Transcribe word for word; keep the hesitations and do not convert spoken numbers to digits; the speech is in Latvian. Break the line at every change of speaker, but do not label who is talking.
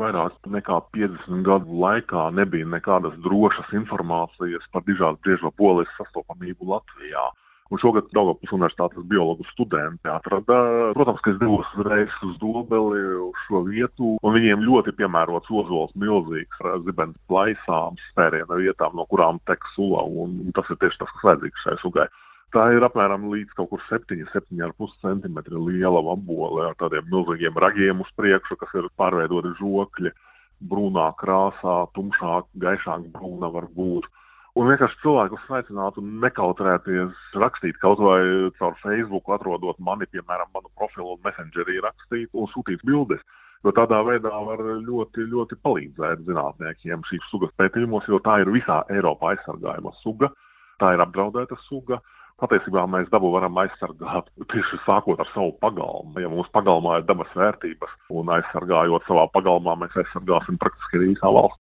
vairāk nekā piecdesmit gadu laikā nebija nekādas drošas informācijas par dižās briežo polijas sastopamību Latvijā. Un šogad Daugavpils universitātes biologu studenti atrada, protams, ka es devos uzreiz uz Dobeli, uz šo vietu, un viņiem ļoti piemērots ozols milzīgs ar zibens plaisām, spēriena vietām, no kurām tek sula, un tas ir tieši tas, kas vajadzīgs šai sugai. Tā ir apmēram līdz kaut kur septiņi, septiņi ar pus centimetri liela vabole ar tādiem milzīgiem ragiem uz priekšu, kas ir pārveidoti žokļi, brūnā krāsā, tumšāk, gaišāk brūna var būt. Un vienkārši cilvēkus aicinātu nekautrēties rakstīt, kaut vai caur Facebook atrodot mani, piemēram, manu profilu un messengerī rakstīt un sūtīt bildes. Jo tādā veidā var ļoti, ļoti palīdzēt zinātniekiem šīs sugas pētījumos, jo tā ir visā Eiropā aizsargājama suga, tā ir apdraudēta suga. Patiesībā mēs dabu varam aizsargāt tieši sākot ar savu pagalmu. Ja mums pagalmā ir dabas vērtības un aizsargājot savā pagalmā, mēs aizsargāsim praktiski arī visā valsts.